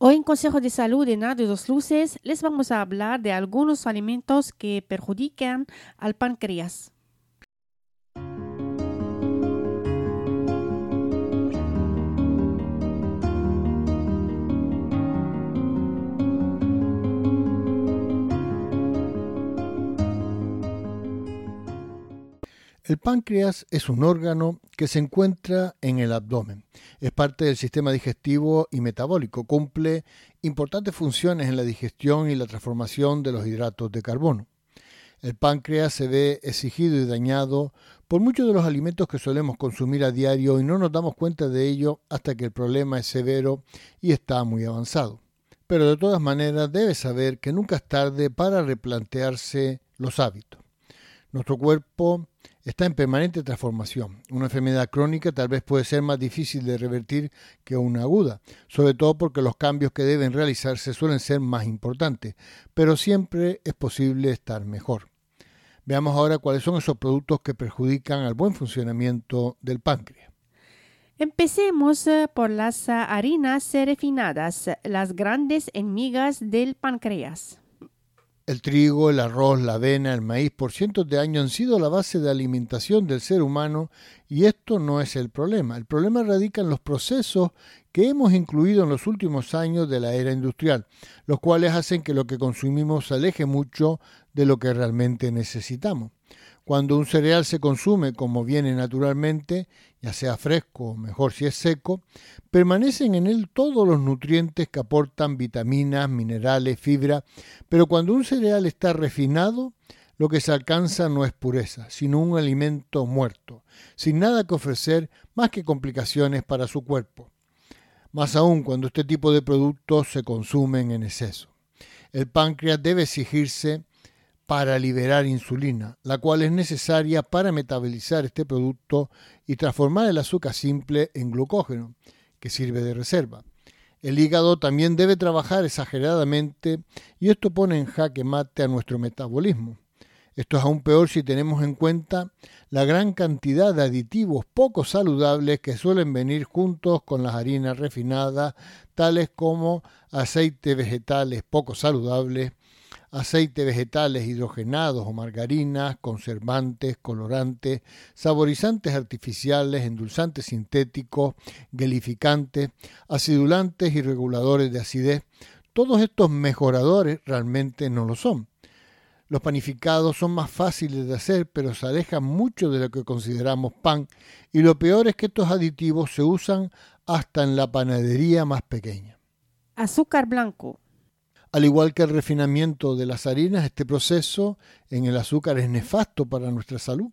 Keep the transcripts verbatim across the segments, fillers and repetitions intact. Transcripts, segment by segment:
Hoy en Consejo de Salud de Radio Dos Luces les vamos a hablar de algunos alimentos que perjudican al páncreas. El páncreas es un órgano que se encuentra en el abdomen. Es parte del sistema digestivo y metabólico. Cumple importantes funciones en la digestión y la transformación de los hidratos de carbono. El páncreas se ve exigido y dañado por muchos de los alimentos que solemos consumir a diario y no nos damos cuenta de ello hasta que el problema es severo y está muy avanzado. Pero de todas maneras debes saber que nunca es tarde para replantearse los hábitos. Nuestro cuerpo está en permanente transformación. Una enfermedad crónica tal vez puede ser más difícil de revertir que una aguda, sobre todo porque los cambios que deben realizarse suelen ser más importantes, pero siempre es posible estar mejor. Veamos ahora cuáles son esos productos que perjudican al buen funcionamiento del páncreas. Empecemos por las harinas refinadas, las grandes enemigas del páncreas. El trigo, el arroz, la avena, el maíz por cientos de años han sido la base de alimentación del ser humano y esto no es el problema. El problema radica en los procesos que hemos incluido en los últimos años de la era industrial, los cuales hacen que lo que consumimos se aleje mucho de lo que realmente necesitamos. Cuando un cereal se consume como viene naturalmente, ya sea fresco o mejor si es seco, permanecen en él todos los nutrientes que aportan vitaminas, minerales, fibra, pero cuando un cereal está refinado, lo que se alcanza no es pureza, sino un alimento muerto, sin nada que ofrecer más que complicaciones para su cuerpo. Más aún cuando este tipo de productos se consumen en exceso. El páncreas debe exigirse para liberar insulina, la cual es necesaria para metabolizar este producto y transformar el azúcar simple en glucógeno, que sirve de reserva. El hígado también debe trabajar exageradamente y esto pone en jaque mate a nuestro metabolismo. Esto es aún peor si tenemos en cuenta la gran cantidad de aditivos poco saludables que suelen venir juntos con las harinas refinadas, tales como aceites vegetales poco saludables, aceites vegetales hidrogenados o margarinas, conservantes, colorantes, saborizantes artificiales, endulzantes sintéticos, gelificantes, acidulantes y reguladores de acidez. Todos estos mejoradores realmente no lo son. Los panificados son más fáciles de hacer, pero se alejan mucho de lo que consideramos pan, y lo peor es que estos aditivos se usan hasta en la panadería más pequeña. Azúcar blanco. Al igual que el refinamiento de las harinas, este proceso en el azúcar es nefasto para nuestra salud.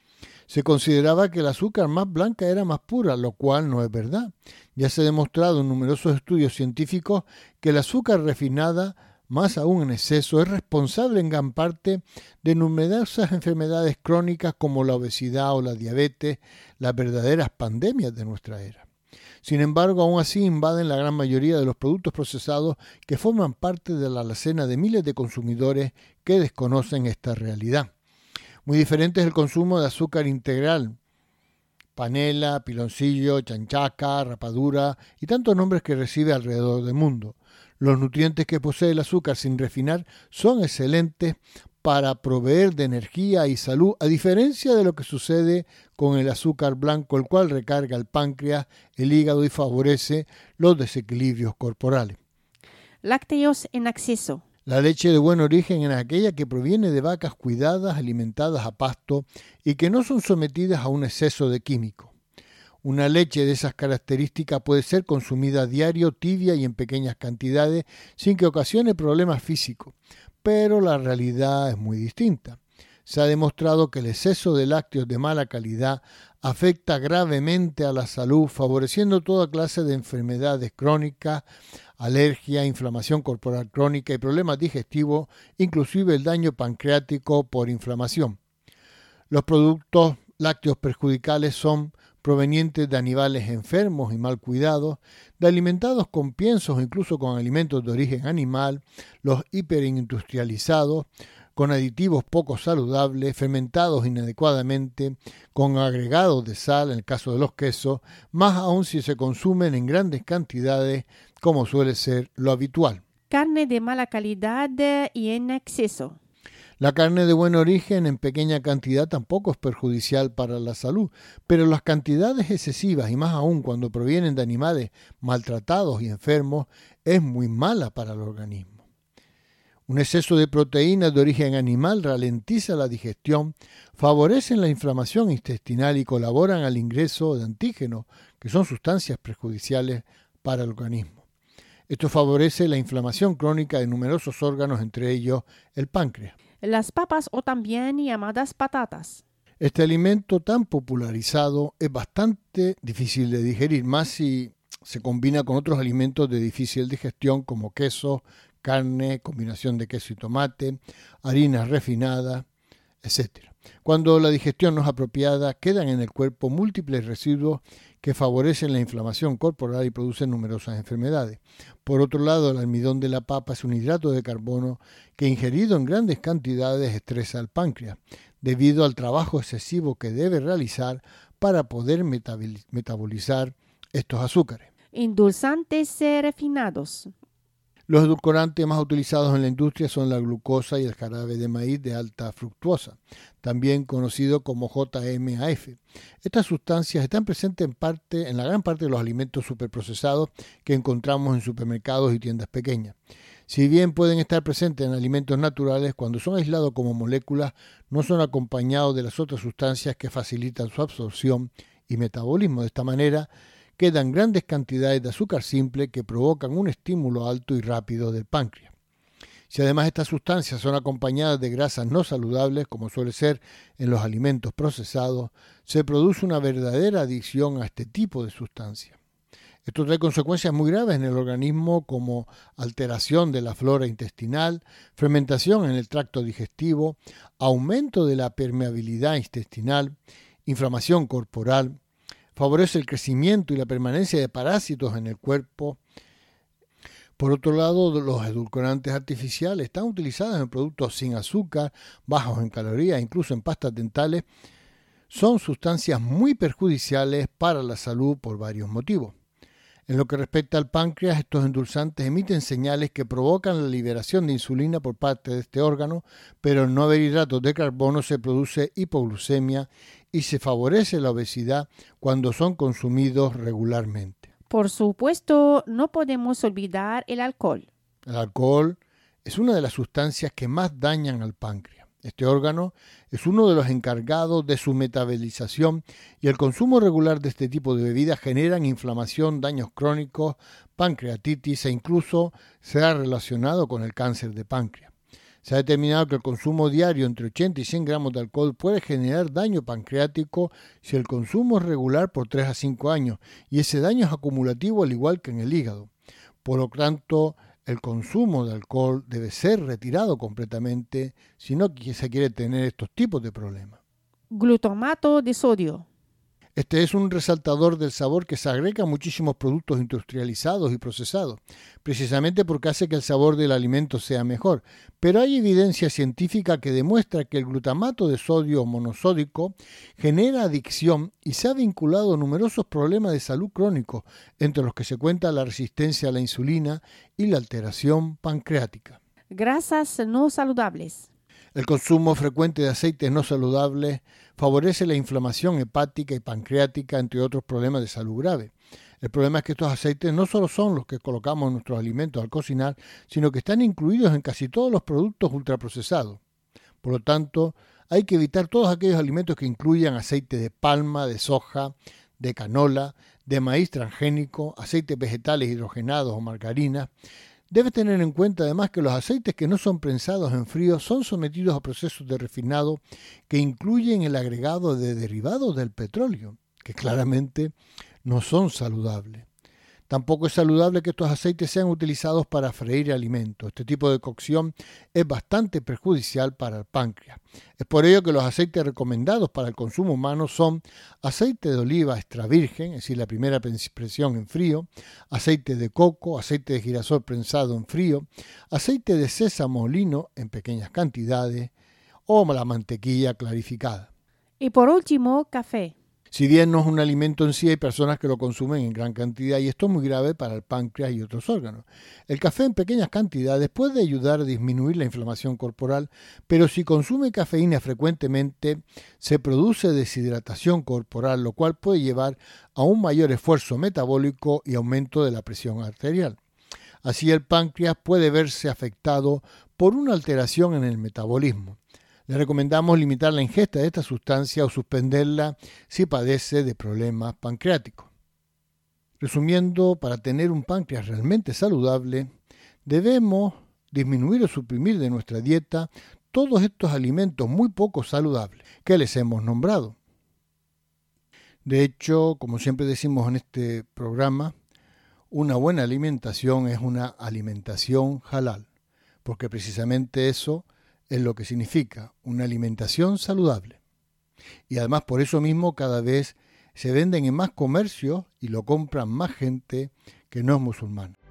Se consideraba que el azúcar más blanca era más pura, lo cual no es verdad. Ya se ha demostrado en numerosos estudios científicos que el azúcar refinada, más aún en exceso, es responsable en gran parte de numerosas enfermedades crónicas como la obesidad o la diabetes, las verdaderas pandemias de nuestra era. Sin embargo, aún así invaden la gran mayoría de los productos procesados que forman parte de la alacena de miles de consumidores que desconocen esta realidad. Muy diferente es el consumo de azúcar integral, panela, piloncillo, chanchaca, rapadura y tantos nombres que recibe alrededor del mundo. Los nutrientes que posee el azúcar sin refinar son excelentes para proveer de energía y salud, a diferencia de lo que sucede con el azúcar blanco, el cual recarga el páncreas, el hígado y favorece los desequilibrios corporales. Lácteos en exceso. La leche de buen origen es aquella que proviene de vacas cuidadas, alimentadas a pasto y que no son sometidas a un exceso de químicos. Una leche de esas características puede ser consumida a diario, tibia y en pequeñas cantidades, sin que ocasione problemas físicos. Pero la realidad es muy distinta. Se ha demostrado que el exceso de lácteos de mala calidad afecta gravemente a la salud, favoreciendo toda clase de enfermedades crónicas, alergia, inflamación corporal crónica y problemas digestivos, inclusive el daño pancreático por inflamación. Los productos lácteos perjudiciales son provenientes de animales enfermos y mal cuidados, de alimentados con piensos o incluso con alimentos de origen animal, los hiperindustrializados, con aditivos poco saludables, fermentados inadecuadamente, con agregados de sal en el caso de los quesos, más aún si se consumen en grandes cantidades como suele ser lo habitual. Carne de mala calidad y en exceso. La carne de buen origen en pequeña cantidad tampoco es perjudicial para la salud, pero las cantidades excesivas, y más aún cuando provienen de animales maltratados y enfermos, es muy mala para el organismo. Un exceso de proteínas de origen animal ralentiza la digestión, favorecen la inflamación intestinal y colaboran al ingreso de antígenos, que son sustancias perjudiciales para el organismo. Esto favorece la inflamación crónica de numerosos órganos, entre ellos el páncreas. Las papas o también llamadas patatas. Este alimento tan popularizado es bastante difícil de digerir, más si se combina con otros alimentos de difícil digestión como queso, carne, combinación de queso y tomate, harinas refinadas, etcétera. Cuando la digestión no es apropiada, quedan en el cuerpo múltiples residuos que favorecen la inflamación corporal y producen numerosas enfermedades. Por otro lado, el almidón de la papa es un hidrato de carbono que, ingerido en grandes cantidades, estresa al páncreas, debido al trabajo excesivo que debe realizar para poder metabolizar estos azúcares. Endulzantes refinados. Los edulcorantes más utilizados en la industria son la glucosa y el jarabe de maíz de alta fructuosa, también conocido como J M A F. Estas sustancias están presentes en, parte, en la gran parte de los alimentos superprocesados que encontramos en supermercados y tiendas pequeñas. Si bien pueden estar presentes en alimentos naturales, cuando son aislados como moléculas, no son acompañados de las otras sustancias que facilitan su absorción y metabolismo. De esta manera, quedan grandes cantidades de azúcar simple que provocan un estímulo alto y rápido del páncreas. Si además estas sustancias son acompañadas de grasas no saludables, como suele ser en los alimentos procesados, se produce una verdadera adicción a este tipo de sustancias. Esto trae consecuencias muy graves en el organismo como alteración de la flora intestinal, fermentación en el tracto digestivo, aumento de la permeabilidad intestinal, inflamación corporal, favorece el crecimiento y la permanencia de parásitos en el cuerpo. Por otro lado, los edulcorantes artificiales están utilizados en productos sin azúcar, bajos en calorías, incluso en pastas dentales. Son sustancias muy perjudiciales para la salud por varios motivos. En lo que respecta al páncreas, estos endulzantes emiten señales que provocan la liberación de insulina por parte de este órgano, pero al no haber hidratos de carbono se produce hipoglucemia y se favorece la obesidad cuando son consumidos regularmente. Por supuesto, no podemos olvidar el alcohol. El alcohol es una de las sustancias que más dañan al páncreas. Este órgano es uno de los encargados de su metabolización y el consumo regular de este tipo de bebidas generan inflamación, daños crónicos, pancreatitis e incluso se ha relacionado con el cáncer de páncreas. Se ha determinado que el consumo diario entre ochenta y cien gramos de alcohol puede generar daño pancreático si el consumo es regular por tres a cinco años y ese daño es acumulativo al igual que en el hígado. Por lo tanto, el consumo de alcohol debe ser retirado completamente si no se quiere tener estos tipos de problemas. Glutamato de sodio. Este es un resaltador del sabor que se agrega a muchísimos productos industrializados y procesados, precisamente porque hace que el sabor del alimento sea mejor. Pero hay evidencia científica que demuestra que el glutamato de sodio monosódico genera adicción y se ha vinculado a numerosos problemas de salud crónicos, entre los que se cuenta la resistencia a la insulina y la alteración pancreática. Grasas no saludables. El consumo frecuente de aceites no saludables favorece la inflamación hepática y pancreática, entre otros problemas de salud grave. El problema es que estos aceites no solo son los que colocamos en nuestros alimentos al cocinar, sino que están incluidos en casi todos los productos ultraprocesados. Por lo tanto, hay que evitar todos aquellos alimentos que incluyan aceite de palma, de soja, de canola, de maíz transgénico, aceites vegetales hidrogenados o margarinas. Debe tener en cuenta además que los aceites que no son prensados en frío son sometidos a procesos de refinado que incluyen el agregado de derivados del petróleo, que claramente no son saludables. Tampoco es saludable que estos aceites sean utilizados para freír alimentos. Este tipo de cocción es bastante perjudicial para el páncreas. Es por ello que los aceites recomendados para el consumo humano son aceite de oliva extra virgen, es decir, la primera presión en frío, aceite de coco, aceite de girasol prensado en frío, aceite de sésamo lino en pequeñas cantidades o la mantequilla clarificada. Y por último, café. Si bien no es un alimento en sí, hay personas que lo consumen en gran cantidad y esto es muy grave para el páncreas y otros órganos. El café en pequeñas cantidades puede ayudar a disminuir la inflamación corporal, pero si consume cafeína frecuentemente se produce deshidratación corporal, lo cual puede llevar a un mayor esfuerzo metabólico y aumento de la presión arterial. Así el páncreas puede verse afectado por una alteración en el metabolismo. Le recomendamos limitar la ingesta de esta sustancia o suspenderla si padece de problemas pancreáticos. Resumiendo, para tener un páncreas realmente saludable, debemos disminuir o suprimir de nuestra dieta todos estos alimentos muy poco saludables que les hemos nombrado. De hecho, como siempre decimos en este programa, una buena alimentación es una alimentación halal, porque precisamente eso es lo que significa una alimentación saludable. Y además por eso mismo cada vez se venden en más comercios y lo compran más gente que no es musulmana.